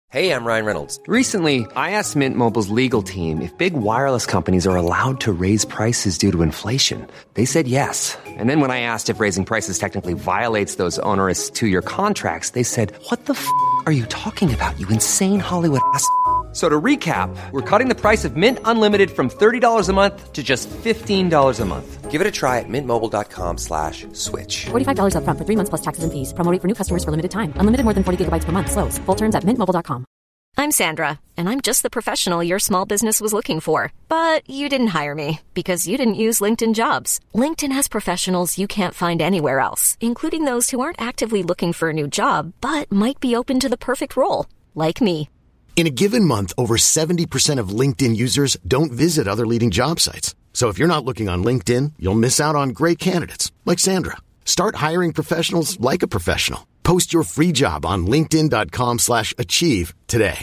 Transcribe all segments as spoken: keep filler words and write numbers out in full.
Hey, I'm Ryan Reynolds. Recently, I asked Mint Mobile's legal team if big wireless companies are allowed to raise prices due to inflation. They said yes. And then when I asked if raising prices technically violates those onerous two-year contracts, they said, what the f*** are you talking about, you insane Hollywood ass f- So to recap, we're cutting the price of Mint Unlimited from thirty dollars a month to just fifteen dollars a month. Give it a try at mintmobile.com slash switch. forty-five dollars up front for three months plus taxes and fees. Promo rate for new customers for limited time. Unlimited more than forty gigabytes per month. Slows full terms at mint mobile dot com. I'm Sandra, and I'm just the professional your small business was looking for. But you didn't hire me because you didn't use LinkedIn Jobs. LinkedIn has professionals you can't find anywhere else, including those who aren't actively looking for a new job, but might be open to the perfect role, like me. In a given month, over seventy percent of LinkedIn users don't visit other leading job sites. So if you're not looking on LinkedIn, you'll miss out on great candidates like Sandra. Start hiring professionals like a professional. Post your free job on linkedin.com slash achieve today.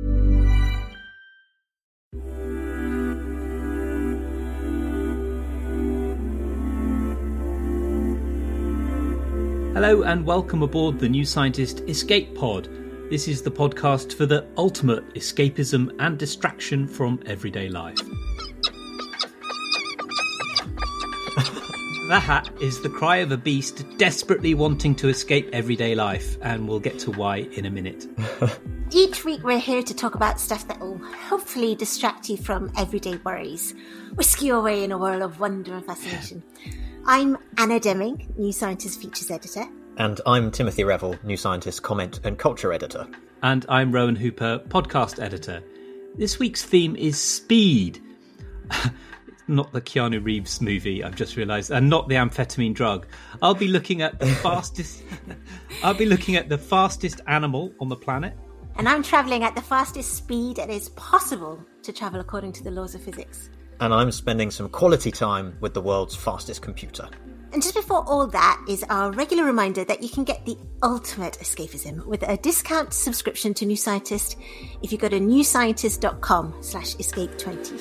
Hello and welcome aboard the New Scientist Escape Pod. This is the podcast for the ultimate escapism and distraction from everyday life. That is the cry of a beast desperately wanting to escape everyday life, and we'll get to why in a minute. Each week we're here to talk about stuff that will hopefully distract you from everyday worries, whisk you away in a world of wonder and fascination. I'm Anna Deming, New Scientist Features Editor. And I'm Timothy Revel, New Scientist Comment and Culture Editor. And I'm Rowan Hooper, Podcast Editor. This week's theme is speed. Not the Keanu Reeves movie, I've just realised, and not the amphetamine drug. I'll be looking at the fastest I'll be looking at the fastest animal on the planet. And I'm travelling at the fastest speed it is possible to travel according to the laws of physics. And I'm spending some quality time with the world's fastest computer. And just before all that is our regular reminder that you can get the ultimate escapism with a discount subscription to New Scientist if you go to newscientist.com slash escape 20.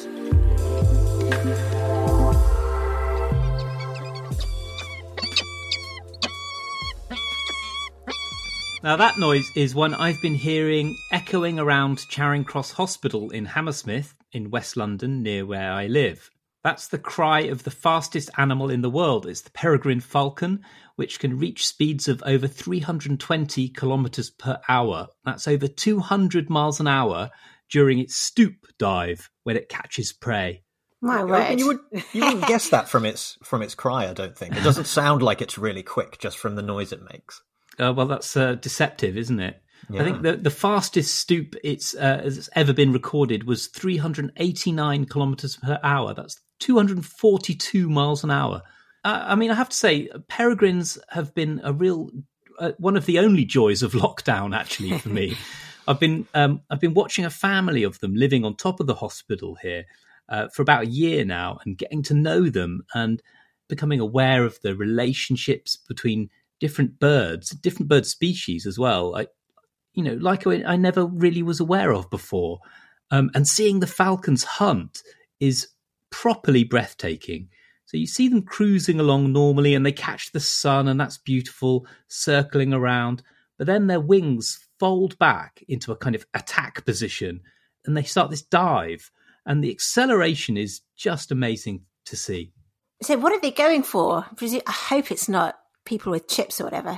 Now that noise is one I've been hearing echoing around Charing Cross Hospital in Hammersmith in West London near where I live. That's the cry of the fastest animal in the world. It's the peregrine falcon, which can reach speeds of over three hundred twenty kilometres per hour. That's over two hundred miles an hour during its stoop dive when it catches prey. My word. I mean, you, would, you wouldn't guess that from its from its cry, I don't think. It doesn't sound like it's really quick just from the noise it makes. Uh, well, that's uh, deceptive, isn't it? Yeah. I think the, the fastest stoop it's, uh, it's ever been recorded was three hundred eighty-nine kilometres per hour. That's two hundred forty-two miles an hour. Uh, I mean, I have to say, peregrines have been a real uh, one of the only joys of lockdown, actually, for me. I've been um, I've been watching a family of them living on top of the hospital here uh, for about a year now, and getting to know them and becoming aware of the relationships between different birds, different bird species as well. I, you know, like I, I never really was aware of before. Um, and seeing the falcons hunt is properly breathtaking. So you see them cruising along normally and they catch the sun, and that's beautiful, circling around. But then their wings fold back into a kind of attack position and they start this dive. And the acceleration is just amazing to see. So what are they going for? I hope it's not people with chips or whatever.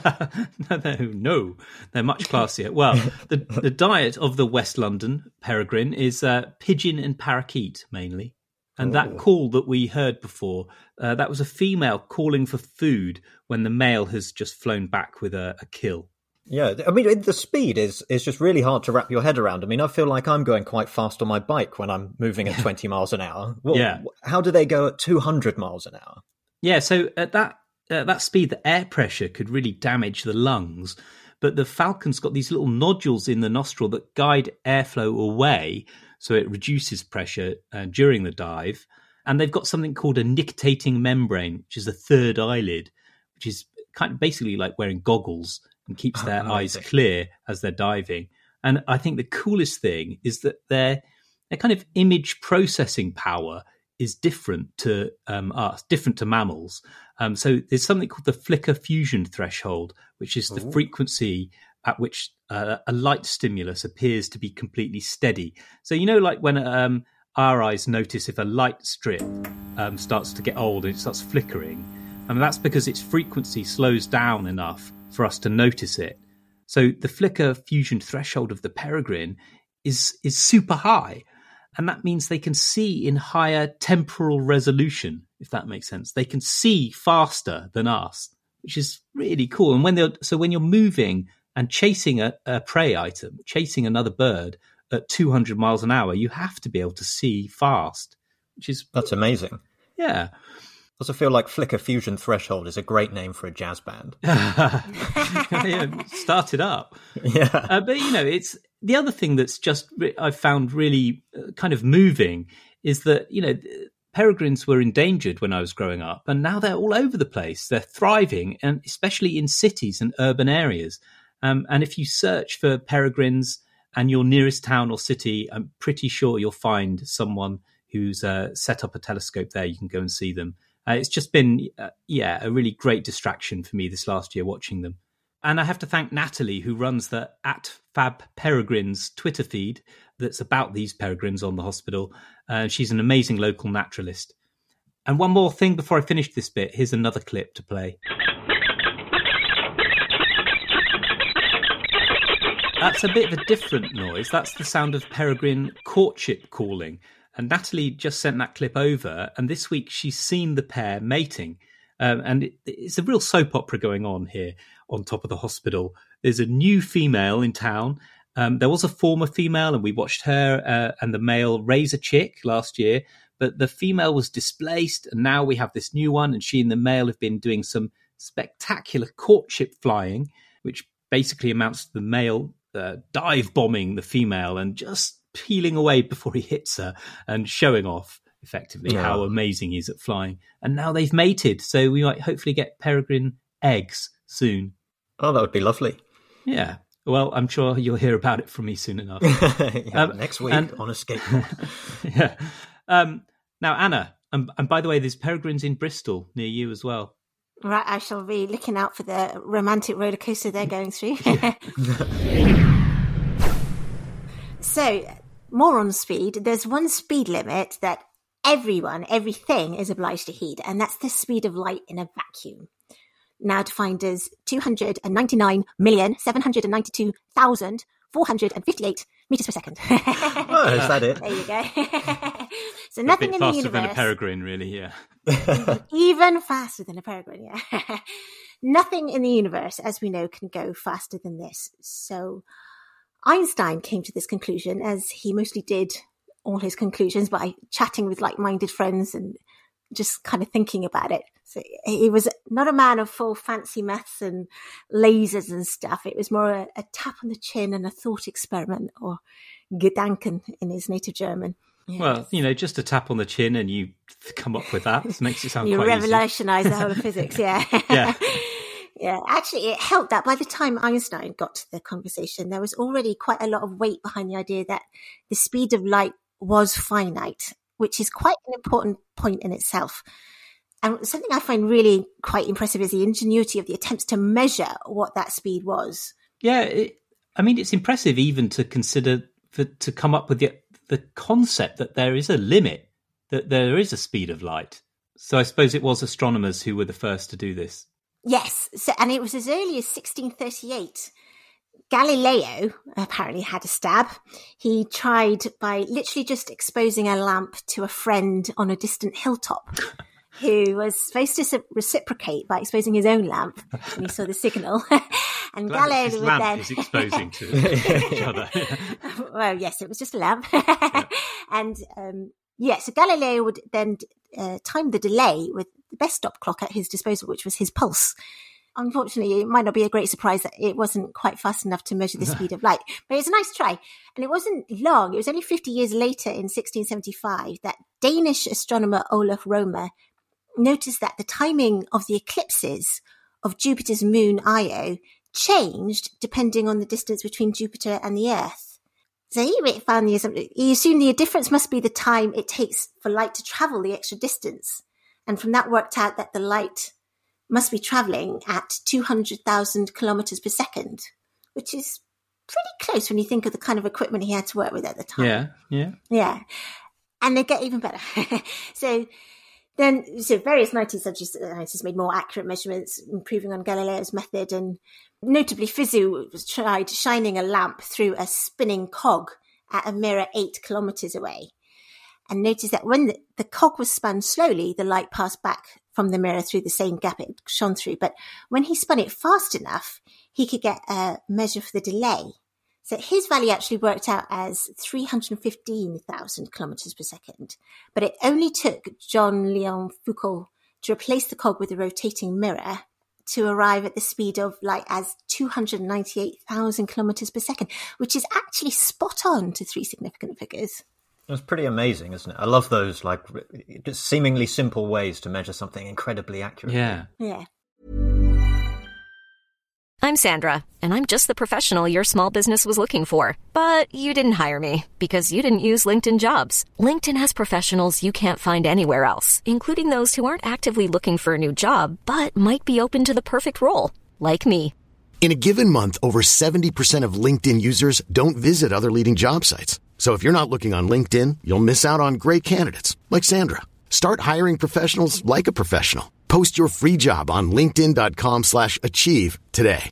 no, no, no, they're much classier. Well, the the diet of the West London peregrine is uh, pigeon and parakeet mainly. And oh. that call that we heard before, uh, that was a female calling for food when the male has just flown back with a, a kill. Yeah, I mean, the speed is is just really hard to wrap your head around. I mean, I feel like I'm going quite fast on my bike when I'm moving at twenty miles an hour. Well, yeah. How do they go at two hundred miles an hour? Yeah, so at that at that speed, the air pressure could really damage the lungs. But the falcon's got these little nodules in the nostril that guide airflow away, so it reduces pressure uh, during the dive. And they've got something called a nictitating membrane, which is a third eyelid, which is kind of basically like wearing goggles and keeps their oh, eyes clear as they're diving. And I think the coolest thing is that their their kind of image processing power is different to um, us, different to mammals. Um, so there's something called the flicker fusion threshold, which is the Ooh. frequency at which uh, a light stimulus appears to be completely steady. So, you know, like when um, our eyes notice if a light strip um, starts to get old and it starts flickering, I mean, that's because its frequency slows down enough for us to notice it. So the flicker fusion threshold of the Peregrine is is super high. And that means they can see in higher temporal resolution, if that makes sense. They can see faster than us, which is really cool. And when they're so when you're moving and chasing a, a prey item, chasing another bird at two hundred miles an hour, you have to be able to see fast, which is... That's amazing. Yeah. I also feel like Flicker Fusion Threshold is a great name for a jazz band. Yeah, start it up. Yeah. Uh, but, you know, it's the other thing that's just re- I've found really uh, kind of moving is that, you know, peregrines were endangered when I was growing up, and now they're all over the place. They're thriving, and especially in cities and urban areas. Um, and if you search for peregrines and your nearest town or city, I'm pretty sure you'll find someone who's uh, set up a telescope there. You can go and see them. Uh, it's just been, uh, yeah, a really great distraction for me this last year watching them. And I have to thank Natalie, who runs the at Fab Peregrines Twitter feed that's about these peregrines on the hospital. Uh, she's an amazing local naturalist. And one more thing before I finish this bit, here's another clip to play. That's a bit of a different noise. That's the sound of peregrine courtship calling. And Natalie just sent that clip over, and this week she's seen the pair mating. Um, and it, it's a real soap opera going on here on top of the hospital. There's a new female in town. Um, there was a former female, and we watched her uh, and the male raise a chick last year. But the female was displaced, and now we have this new one, and she and the male have been doing some spectacular courtship flying, which basically amounts to the male uh, dive bombing the female and just peeling away before he hits her and showing off effectively yeah. how amazing he is at flying. And now they've mated, so we might hopefully get peregrine eggs soon. Oh, that would be lovely. Yeah. Well, I'm sure you'll hear about it from me soon enough. yeah, um, next week and, on a skateboard. yeah. Um, now, Anna, and, and by the way, there's peregrines in Bristol near you as well. Right, I shall be looking out for the romantic roller coaster they're going through. So, more on speed. There's one speed limit that everyone, everything is obliged to heed, and that's the speed of light in a vacuum. Now defined as two hundred ninety-nine million, seven hundred ninety-two thousand, four hundred fifty-eight meters per second. Oh, is that it? There you go. So nothing in the universe. Faster than a peregrine, really, yeah. Even faster than a peregrine, yeah. Nothing in the universe, as we know, can go faster than this. So Einstein came to this conclusion, as he mostly did all his conclusions by chatting with like-minded friends and just kind of thinking about it. So he was not a man of full fancy maths and lasers and stuff. It was more a, a tap on the chin and a thought experiment, or Gedanken in his native German. Yeah. Well, you know, just a tap on the chin and you come up with that. It makes it sound you quite easy. You revolutionise the whole of physics, yeah. Yeah. Yeah, actually, it helped that by the time Einstein got to the conversation, there was already quite a lot of weight behind the idea that the speed of light was finite, which is quite an important point in itself. And something I find really quite impressive is the ingenuity of the attempts to measure what that speed was. Yeah, it, I mean, it's impressive even to consider, for, to come up with the, the concept that there is a limit, that there is a speed of light. So I suppose it was astronomers who were the first to do this. Yes, so, and it was as early as sixteen thirty-eight. Galileo apparently had a stab. He tried by literally just exposing a lamp to a friend on a distant hilltop, who was supposed to reciprocate by exposing his own lamp when he saw the signal. And Glad Galileo his would lamp then is exposing to each other. Well, yes, it was just a lamp. Yeah. And um, yeah, so Galileo would then uh, time the delay with the best stop clock at his disposal, which was his pulse. Unfortunately, it might not be a great surprise that it wasn't quite fast enough to measure the speed of light, but it's a nice try. And it wasn't long. It was only fifty years later in sixteen seventy-five that Danish astronomer Olaf Rømer noticed that the timing of the eclipses of Jupiter's moon Io changed depending on the distance between Jupiter and the Earth. So he found the assumption, he assumed the difference must be the time it takes for light to travel the extra distance. And from that worked out that the light must be travelling at two hundred thousand kilometres per second, which is pretty close when you think of the kind of equipment he had to work with at the time. Yeah, yeah. Yeah. And they get even better. so then, so various nineteenth century scientists made more accurate measurements, improving on Galileo's method. And notably, Fizeau was tried shining a lamp through a spinning cog at a mirror eight kilometers away. And noticed that when the, the cog was spun slowly, the light passed back from the mirror through the same gap it shone through. But when he spun it fast enough, he could get a measure for the delay. So his value actually worked out as three hundred fifteen thousand kilometers per second. But it only took Jean-Léon Foucault to replace the cog with a rotating mirror to arrive at the speed of light as two hundred ninety-eight thousand kilometers per second, which is actually spot on to three significant figures. It's pretty amazing, isn't it? I love those like just seemingly simple ways to measure something incredibly accurately. Yeah. Yeah. I'm Sandra, and I'm just the professional your small business was looking for. But you didn't hire me because you didn't use LinkedIn Jobs. LinkedIn has professionals you can't find anywhere else, including those who aren't actively looking for a new job, but might be open to the perfect role, like me. In a given month, over seventy percent of LinkedIn users don't visit other leading job sites. So if you're not looking on LinkedIn, you'll miss out on great candidates like Sandra. Start hiring professionals like a professional. Post your free job on linkedin.com slash achieve today.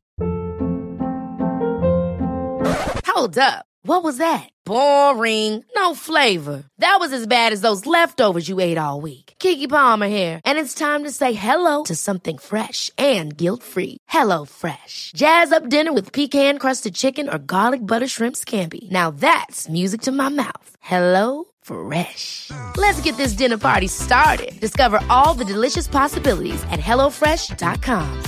Hold up. What was that? Boring. No flavor. That was as bad as those leftovers you ate all week. Keke Palmer here. And it's time to say hello to something fresh and guilt-free. Hello Fresh. Jazz up dinner with pecan-crusted chicken or garlic butter shrimp scampi. Now that's music to my mouth. Hello Fresh. Let's get this dinner party started. Discover all the delicious possibilities at hello fresh dot com.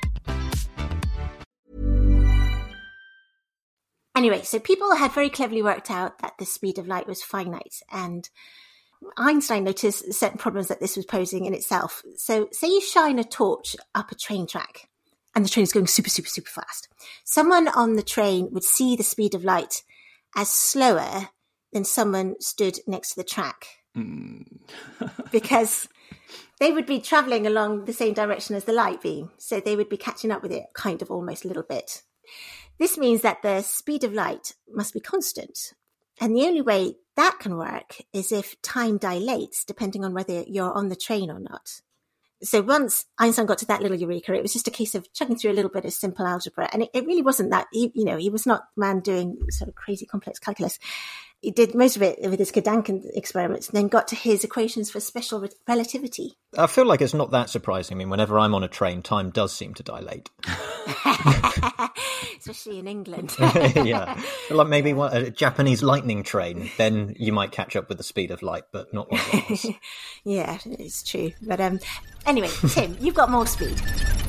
Anyway, so people had very cleverly worked out that the speed of light was finite, and Einstein noticed certain problems that this was posing in itself. So say you shine a torch up a train track and the train is going super, super, super fast. Someone on the train would see the speed of light as slower than someone stood next to the track. Mm. Because they would be traveling along the same direction as the light beam. So they would be catching up with it kind of almost a little bit. This means that the speed of light must be constant. And the only way that can work is if time dilates, depending on whether you're on the train or not. So once Einstein got to that little eureka, it was just a case of chugging through a little bit of simple algebra. And it, it really wasn't that, he, you know, he was not a man doing sort of crazy complex calculus. He did most of it with his Gedanken experiments and then got to his equations for special re- relativity. I feel like it's not that surprising. I mean, whenever I'm on a train, time does seem to dilate. Especially in England. Yeah. Like maybe one, a Japanese lightning train, then you might catch up with the speed of light, but not one of those. Yeah, it's true. But um, anyway, Tim, you've got more speed.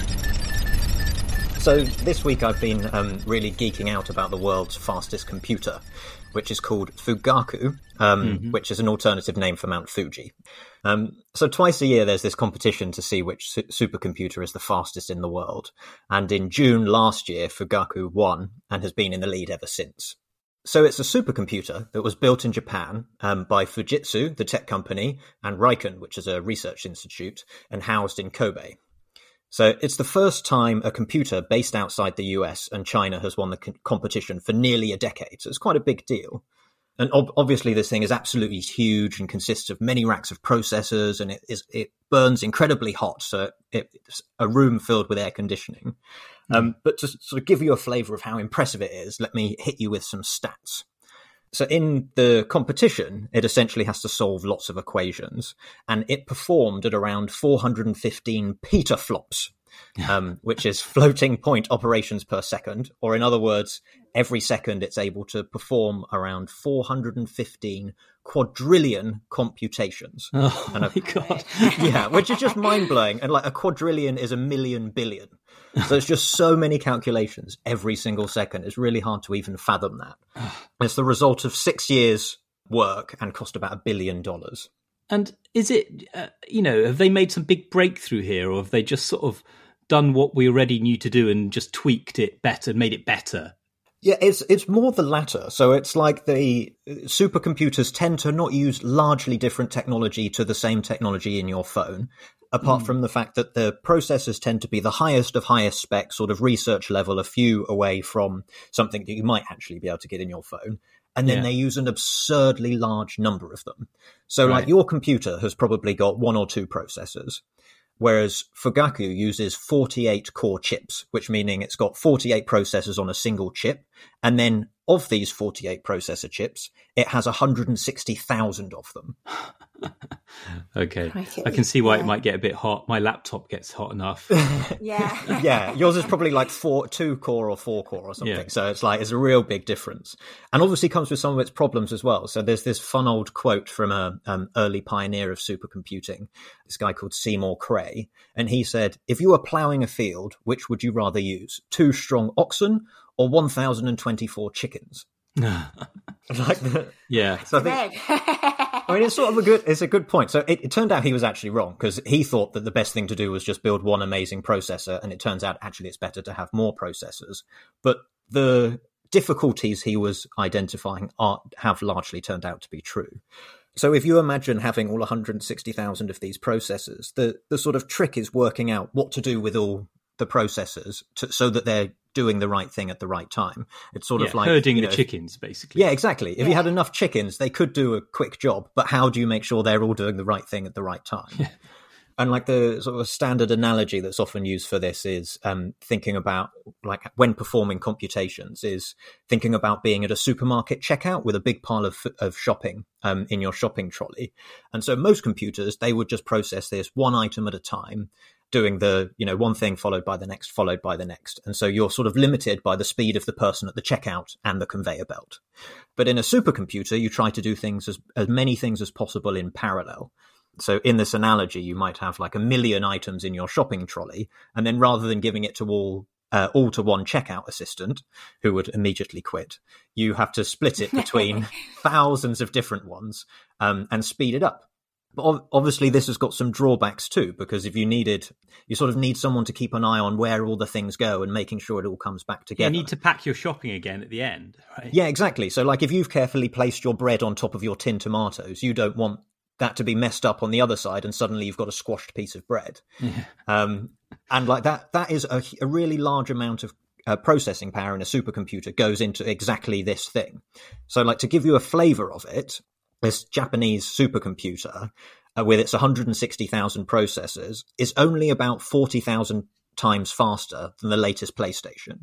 So this week I've been um, really geeking out about the world's fastest computer, which is called Fugaku, um, mm-hmm. which is an alternative name for Mount Fuji. Um, so twice a year there's this competition to see which su- supercomputer is the fastest in the world. And in June last year, Fugaku won and has been in the lead ever since. So it's a supercomputer that was built in Japan um, by Fujitsu, the tech company, and Riken, which is a research institute, and housed in Kobe. So it's the first time a computer based outside the U S and China has won the co- competition for nearly a decade. So it's quite a big deal. And ob- obviously this thing is absolutely huge and consists of many racks of processors, and it is it burns incredibly hot. So it, it's a room filled with air conditioning. Mm. Um, but to sort of give you a flavour of how impressive it is, let me hit you with some stats. So in the competition, it essentially has to solve lots of equations, and it performed at around four hundred fifteen petaflops, um, which is floating point operations per second, or in other words, every second it's able to perform around four hundred fifteen quadrillion computations. Oh and a, my God. Yeah, which is just mind-blowing. And like a quadrillion is a million billion. So it's just so many calculations every single second. It's really hard to even fathom that. It's the result of six years' work and cost about a billion dollars. And is it, uh, you know, have they made some big breakthrough here, or have they just sort of done what we already knew to do and just tweaked it better, made it better? Yeah, it's it's more the latter. So it's like the supercomputers tend to not use largely different technology to the same technology in your phone. apart Mm. from the fact that the processors tend to be the highest of highest spec, sort of research level, a few away from something that you might actually be able to get in your phone. And then Yeah. they use an absurdly large number of them. So Right. like your computer has probably got one or two processors, whereas Fugaku uses forty-eight core chips, which meaning it's got forty-eight processors on a single chip. And then of these forty-eight processor chips, it has one hundred sixty thousand of them. Okay. Crikey. I can see why Yeah. it might get a bit hot. My laptop gets hot enough. Yeah. Yeah, yours is probably like four, two core or four core or something. Yeah. So it's like, it's a real big difference. And obviously comes with some of its problems as well. So there's this fun old quote from a um, early pioneer of supercomputing, this guy called Seymour Cray. And he said, if you were ploughing a field, which would you rather use? Two strong oxen or one thousand twenty-four chickens? Like the, Yeah. so I think, I mean, it's sort of a good, it's a good point. So it, it turned out he was actually wrong, because he thought that the best thing to do was just build one amazing processor. And it turns out actually it's better to have more processors. But the difficulties he was identifying are, have largely turned out to be true. So if you imagine having all one hundred sixty thousand of these processors, the, the sort of trick is working out what to do with all the processors to, so that they're doing the right thing at the right time. It's sort Yeah, of like herding you the know, chickens, basically. Yeah, exactly. If you had enough chickens, they could do a quick job, but how do you make sure they're all doing the right thing at the right time? And like the sort of standard analogy that's often used for this is um, thinking about, like when performing computations, is thinking about being at a supermarket checkout with a big pile of, of shopping um, in your shopping trolley. And so most computers, they would just process this one item at a time, doing the, you know, one thing followed by the next, followed by the next. And so you're sort of limited by the speed of the person at the checkout and the conveyor belt. But in a supercomputer, you try to do things as, as many things as possible in parallel. So in this analogy, you might have like a million items in your shopping trolley, and then rather than giving it to all uh, all to one checkout assistant who would immediately quit, you have to split it between thousands of different ones um, and speed it up. But ov- obviously this has got some drawbacks too, because if you needed, you sort of need someone to keep an eye on where all the things go and making sure it all comes back together. You need to pack your shopping again at the end, right? Yeah, exactly. So like if you've carefully placed your bread on top of your tin tomatoes, you don't want that to be messed up on the other side and suddenly you've got a squashed piece of bread. Yeah. Um, and like that, that is a, a really large amount of uh, processing power in a supercomputer goes into exactly this thing. So like to give you a flavor of it, this Japanese supercomputer uh, with its one hundred sixty thousand processors is only about forty thousand times faster than the latest PlayStation.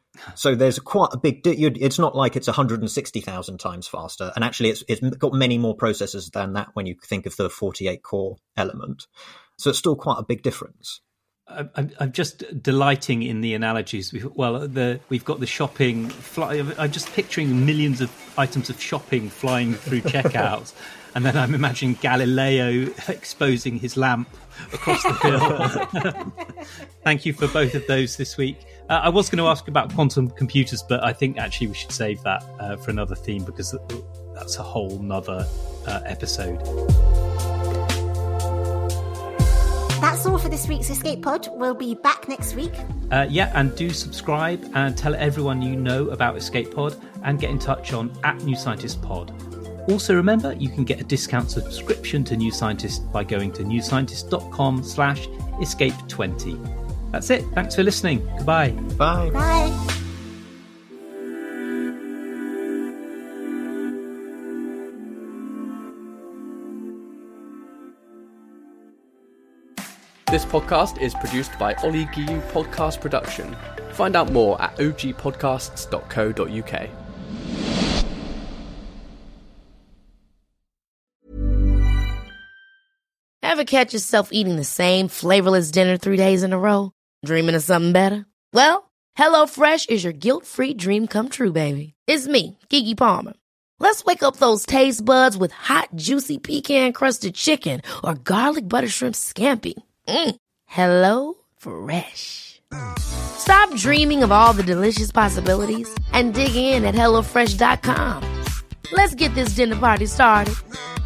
So there's quite a big, it's not like it's one hundred sixty thousand times faster. And actually it's it's got many more processors than that when you think of the forty-eight core element. So it's still quite a big difference. I'm, I'm just delighting in the analogies. We've, well, the, we've got the shopping. Fly, I'm just picturing millions of items of shopping flying through checkouts. And then I'm imagining Galileo exposing his lamp across the field. Thank you for both of those this week. Uh, I was going to ask about quantum computers, but I think actually we should save that uh, for another theme, because that's a whole nother uh, episode. That's all for this week's Escape Pod. We'll be back next week. Uh, yeah, and do subscribe and tell everyone you know about Escape Pod, and get in touch on at New Scientist Pod. Also remember, you can get a discount subscription to New Scientist by going to newscientist.com slash escape 20. That's it. Thanks for listening. Goodbye. Bye. Bye. This podcast is produced by Ollie Guillou Podcast Production. Find out more at o g podcasts dot co dot u k. Ever catch yourself eating the same flavorless dinner three days in a row? Dreaming of something better? Well, HelloFresh is your guilt-free dream come true, baby. It's me, Keke Palmer. Let's wake up those taste buds with hot, juicy pecan-crusted chicken or garlic butter shrimp scampi. Mm. Hello Fresh. Stop dreaming of all the delicious possibilities and dig in at hello fresh dot com. Let's get this dinner party started.